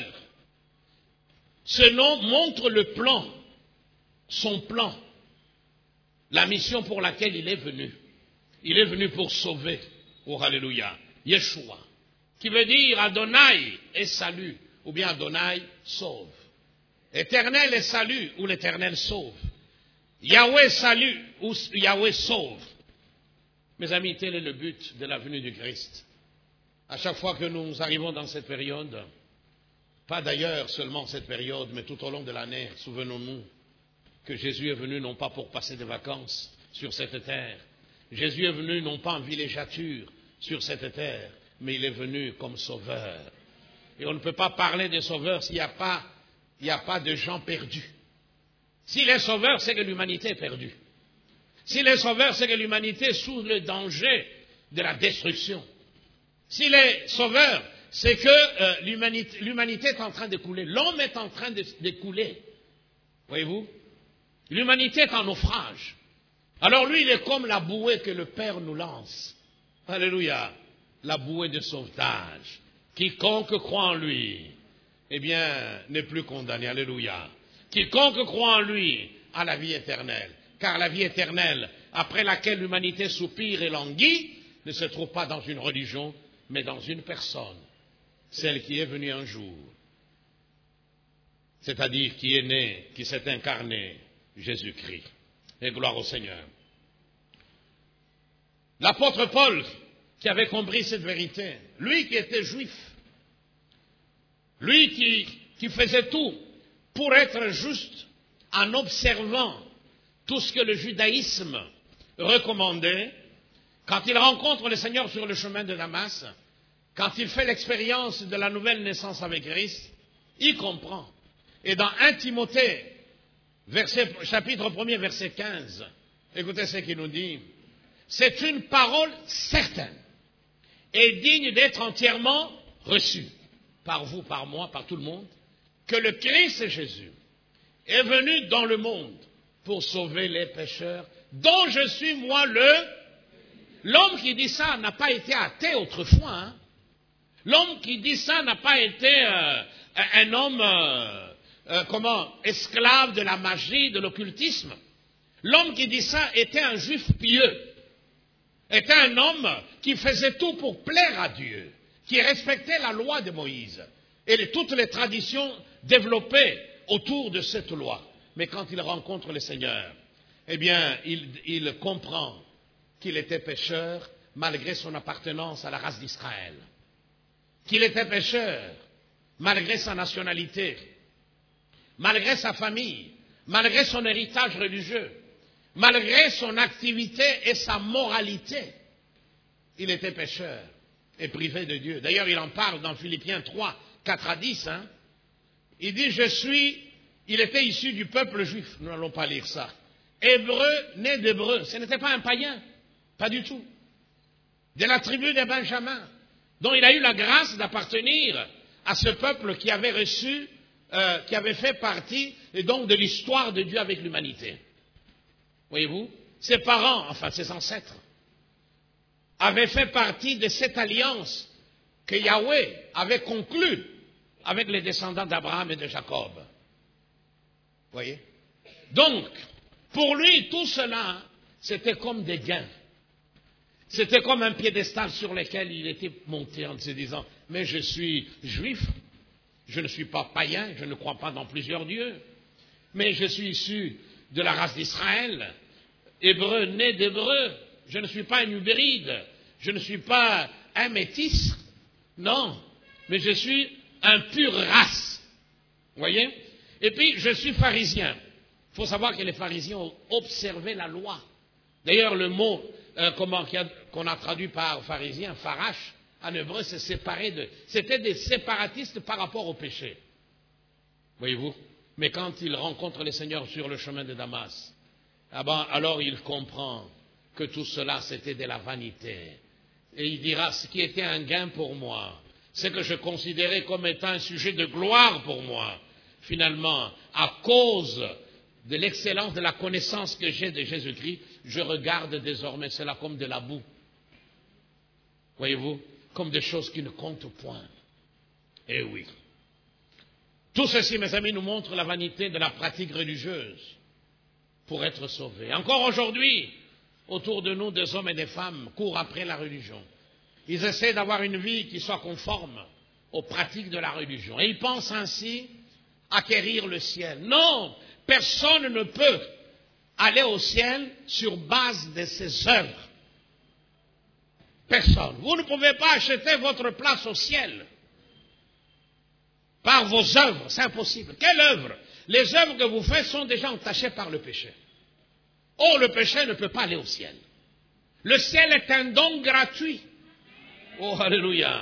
ce nom montre le plan, son plan, la mission pour laquelle il est venu. Il est venu pour sauver. Oh, alléluia. Yeshua, qui veut dire Adonai est salut, ou bien Adonai sauve. Éternel est salut, ou l'Éternel sauve. Yahweh salut, ou Yahweh sauve. Mes amis, tel est le but de la venue du Christ. À chaque fois que nous arrivons dans cette période, pas d'ailleurs seulement cette période, mais tout au long de l'année, souvenons-nous que Jésus est venu non pas pour passer des vacances sur cette terre. Jésus est venu non pas en villégiature sur cette terre, mais il est venu comme sauveur. Et on ne peut pas parler de sauveur s'il n'y a pas de gens perdus. S'il est sauveur, c'est que l'humanité est perdue. S'il est sauveur, c'est que l'humanité est sous le danger de la destruction. S'il est sauveur, c'est que l'humanité est en train de couler. L'homme est en train de couler. Voyez-vous? L'humanité est en naufrage. Alors lui, il est comme la bouée que le Père nous lance. Alléluia. La bouée de sauvetage. Quiconque croit en lui, eh bien, n'est plus condamné. Alléluia. Quiconque croit en lui a la vie éternelle. Car la vie éternelle, après laquelle l'humanité soupire et languit, ne se trouve pas dans une religion, mais dans une personne. Celle qui est venue un jour. C'est-à-dire qui est né, qui s'est incarné, Jésus-Christ. Et gloire au Seigneur. L'apôtre Paul, qui avait compris cette vérité, lui qui était juif, lui qui faisait tout pour être juste en observant tout ce que le judaïsme recommandait, quand il rencontre le Seigneur sur le chemin de Damas, quand il fait l'expérience de la nouvelle naissance avec Christ, il comprend. Et dans 1 Timothée, chapitre 1er, verset 15, écoutez ce qu'il nous dit. C'est une parole certaine et digne d'être entièrement reçue par vous, par moi, par tout le monde, que le Christ Jésus est venu dans le monde pour sauver les pécheurs, dont je suis moi L'homme qui dit ça n'a pas été athée autrefois. Hein? L'homme qui dit ça n'a pas été un homme, esclave de la magie, de l'occultisme. L'homme qui dit ça était un juif pieux. Était un homme qui faisait tout pour plaire à Dieu, qui respectait la loi de Moïse et toutes les traditions développées autour de cette loi. Mais quand il rencontre le Seigneur, eh bien, il comprend qu'il était pécheur malgré son appartenance à la race d'Israël. Qu'il était pécheur malgré sa nationalité, malgré sa famille, malgré son héritage religieux, malgré son activité et sa moralité. Il était pécheur et privé de Dieu. D'ailleurs, il en parle dans Philippiens 3, 4 à 10. Il dit, il était issu du peuple juif. Nous n'allons pas lire ça. Hébreu, né d'hébreu. Ce n'était pas un païen. Pas du tout. De la tribu de Benjamin, dont il a eu la grâce d'appartenir à ce peuple qui avait reçu, qui avait fait partie, et donc de l'histoire de Dieu avec l'humanité. Voyez-vous, ses parents, enfin ses ancêtres, avaient fait partie de cette alliance que Yahweh avait conclue avec les descendants d'Abraham et de Jacob. Voyez? Donc, pour lui, tout cela, c'était comme des gains. C'était comme un piédestal sur lequel il était monté en se disant, mais je suis juif, je ne suis pas païen, je ne crois pas dans plusieurs dieux, mais je suis issu de la race d'Israël, hébreu, né d'hébreu, je ne suis pas un ubéride, je ne suis pas un métis, non, mais je suis un pur race. Vous voyez? Et puis, je suis pharisien. Il faut savoir que les pharisiens observaient la loi. D'ailleurs, le mot qu'on a traduit par pharisien, pharash, en hébreu, c'est séparé de... C'était des séparatistes par rapport au péché. Voyez-vous? Mais quand il rencontre le Seigneur sur le chemin de Damas, alors il comprend que tout cela, c'était de la vanité. Et il dira, ce qui était un gain pour moi, c'est que je considérais comme étant un sujet de gloire pour moi. Finalement, à cause de l'excellence de la connaissance que j'ai de Jésus-Christ, je regarde désormais cela comme de la boue. Voyez-vous, comme des choses qui ne comptent point. Eh oui. Tout ceci, mes amis, nous montre la vanité de la pratique religieuse pour être sauvés. Encore aujourd'hui, autour de nous, des hommes et des femmes courent après la religion. Ils essaient d'avoir une vie qui soit conforme aux pratiques de la religion. Et ils pensent ainsi acquérir le ciel. Non, personne ne peut aller au ciel sur base de ses œuvres. Personne. Vous ne pouvez pas acheter votre place au ciel par vos œuvres. C'est impossible. Quelle œuvre? Les œuvres que vous faites sont déjà entachées par le péché. Or, le péché ne peut pas aller au ciel. Le ciel est un don gratuit. Oh, alléluia.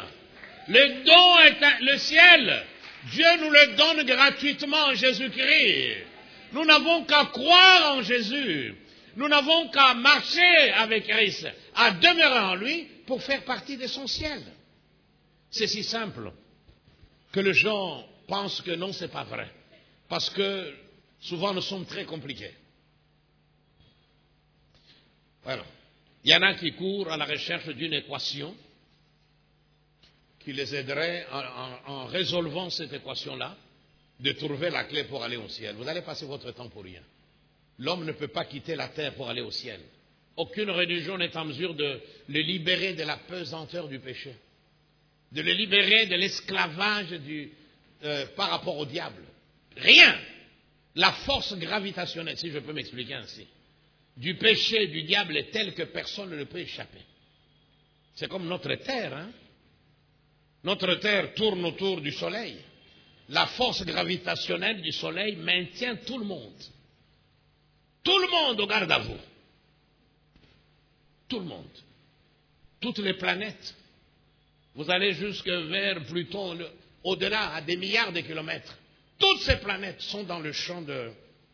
Le ciel, Dieu nous le donne gratuitement en Jésus-Christ. Nous n'avons qu'à croire en Jésus. Nous n'avons qu'à marcher avec Christ, à demeurer en lui pour faire partie de son ciel. C'est si simple que les gens pensent que non, c'est pas vrai. Parce que souvent nous sommes très compliqués. Voilà. Il y en a qui courent à la recherche d'une équation qui les aiderait en résolvant cette équation-là, de trouver la clé pour aller au ciel. Vous allez passer votre temps pour rien. L'homme ne peut pas quitter la terre pour aller au ciel. Aucune religion n'est en mesure de le libérer de la pesanteur du péché, de le libérer de l'esclavage par rapport au diable. Rien. La force gravitationnelle, si je peux m'expliquer ainsi, du péché du diable est telle que personne ne peut échapper. C'est comme notre terre, hein? Notre terre tourne autour du soleil. La force gravitationnelle du soleil maintient tout le monde. Tout le monde au garde à vous. Tout le monde. Toutes les planètes. Vous allez jusque vers Pluton, au-delà, à des milliards de kilomètres. Toutes ces planètes sont dans le champ de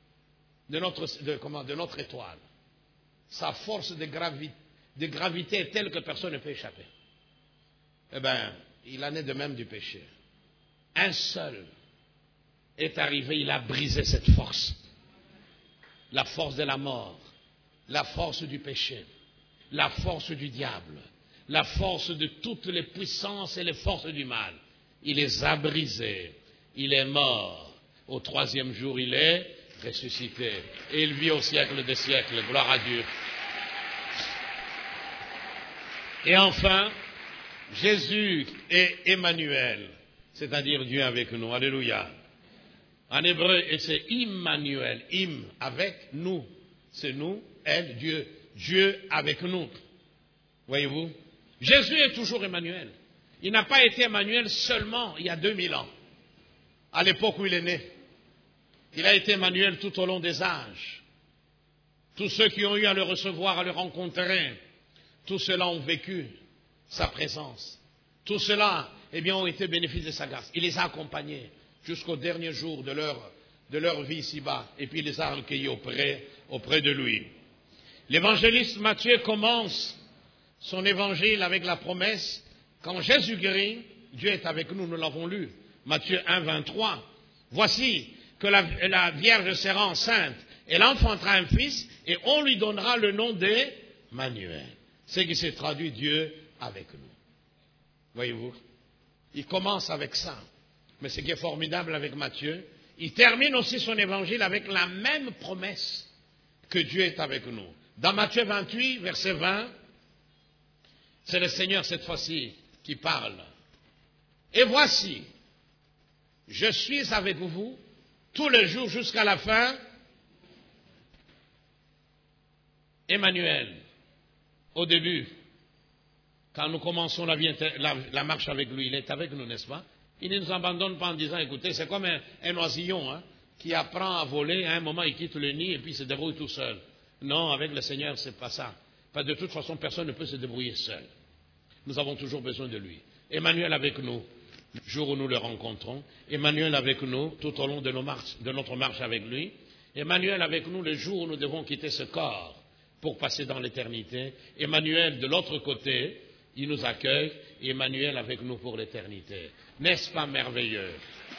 notre étoile. Sa force de gravité est telle que personne ne peut échapper. Eh bien, il en est de même du péché. Un seul est arrivé, il a brisé cette force. La force de la mort, la force du péché, la force du diable, la force de toutes les puissances et les forces du mal. Il les a brisées. Il est mort. Au troisième jour, il est ressuscité. Et il vit au siècle des siècles. Gloire à Dieu. Et enfin, Jésus est Emmanuel, c'est-à-dire Dieu avec nous. Alléluia. En hébreu, c'est Immanuel. Im, avec nous. C'est nous, elle, Dieu. Dieu avec nous. Voyez-vous? Jésus est toujours Emmanuel. Il n'a pas été Emmanuel seulement il y a 2000 ans, à l'époque où il est né. Il a été Emmanuel tout au long des âges. Tous ceux qui ont eu à le recevoir, à le rencontrer, tous ceux-là ont vécu sa présence. Tous ceux-là, ont été bénéfices de sa grâce. Il les a accompagnés jusqu'au dernier jour de leur vie ici-bas. Et puis il les a recueillis auprès de lui. L'évangéliste Matthieu commence son évangile avec la promesse: quand Jésus guérit, Dieu est avec nous, nous l'avons lu. Matthieu 1, 23. Voici que la Vierge sera enceinte, elle enfantera un fils, et on lui donnera le nom d'Emmanuel. C'est qui s'est traduit Dieu avec nous. Voyez-vous? Il commence avec ça. Mais ce qui est formidable avec Matthieu, il termine aussi son évangile avec la même promesse que Dieu est avec nous. Dans Matthieu 28, verset 20, c'est le Seigneur cette fois-ci qui parle. Et voici, je suis avec vous tous les jours jusqu'à la fin. Emmanuel, au début, quand nous commençons la marche avec lui, il est avec nous, n'est-ce pas? Il ne nous abandonne pas en disant, écoutez, c'est comme un oisillon qui apprend à voler, à un moment il quitte le nid et puis il se débrouille tout seul. Non, avec le Seigneur, c'est pas ça. Parce que de toute façon, personne ne peut se débrouiller seul. Nous avons toujours besoin de lui. Emmanuel avec nous, le jour où nous le rencontrons. Emmanuel avec nous, tout au long de notre marche avec lui. Emmanuel avec nous, le jour où nous devons quitter ce corps pour passer dans l'éternité. Emmanuel de l'autre côté, il nous accueille. Emmanuel avec nous pour l'éternité. N'est-ce pas merveilleux?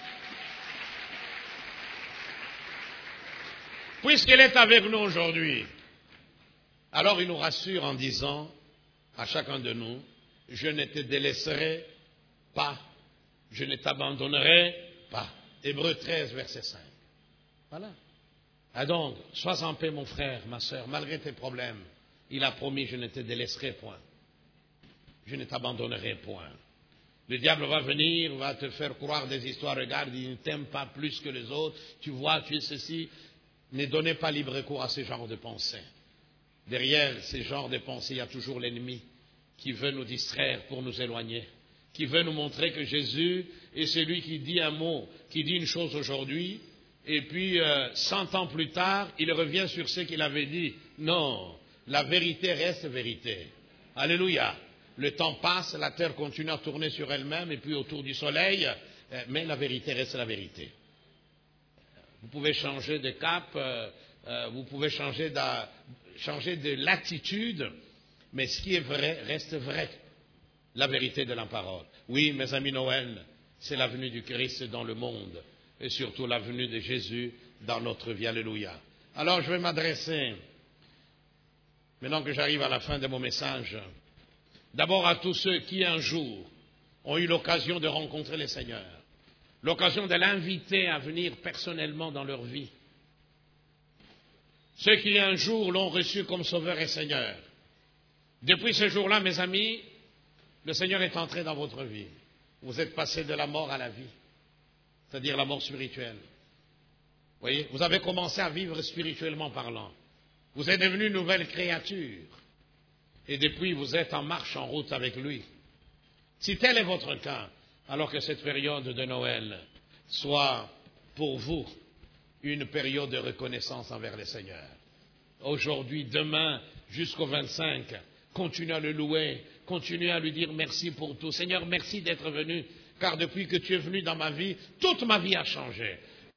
Puisqu'il est avec nous aujourd'hui, alors il nous rassure en disant à chacun de nous: je ne te délaisserai pas, je ne t'abandonnerai pas. Hébreux 13, verset 5. Voilà. Ah donc, sois en paix mon frère, ma sœur, malgré tes problèmes. Il a promis: je ne te délaisserai point, je ne t'abandonnerai point. Le diable va venir, va te faire croire des histoires. Regarde, il ne t'aime pas plus que les autres. Tu vois, tu es ceci. Ne donnez pas libre cours à ce genre de pensées. Derrière ces genres de pensées, il y a toujours l'ennemi qui veut nous distraire pour nous éloigner, qui veut nous montrer que Jésus est celui qui dit un mot, qui dit une chose aujourd'hui, et puis 100 ans plus tard, il revient sur ce qu'il avait dit. Non, la vérité reste vérité. Alléluia. Le temps passe, la terre continue à tourner sur elle-même et puis autour du soleil, mais la vérité reste la vérité. Vous pouvez changer de cap, vous pouvez changer de latitude, mais ce qui est vrai reste vrai. La vérité de la parole. Oui, mes amis, Noël, c'est la venue du Christ dans le monde et surtout la venue de Jésus dans notre vie. Alléluia. Alors je vais m'adresser, maintenant que j'arrive à la fin de mon message, d'abord à tous ceux qui un jour ont eu l'occasion de rencontrer le Seigneur, l'occasion de l'inviter à venir personnellement dans leur vie. Ceux qui un jour l'ont reçu comme Sauveur et Seigneur. Depuis ce jour-là, mes amis, le Seigneur est entré dans votre vie. Vous êtes passé de la mort à la vie, c'est-à-dire la mort spirituelle. Vous voyez, vous avez commencé à vivre spirituellement parlant. Vous êtes devenu une nouvelle créature. Et depuis, vous êtes en marche, en route avec lui. Si tel est votre cas, alors que cette période de Noël soit pour vous une période de reconnaissance envers le Seigneur. Aujourd'hui, demain, jusqu'au 25, continuez à le louer, continuez à lui dire merci pour tout. Seigneur, merci d'être venu, car depuis que tu es venu dans ma vie, toute ma vie a changé.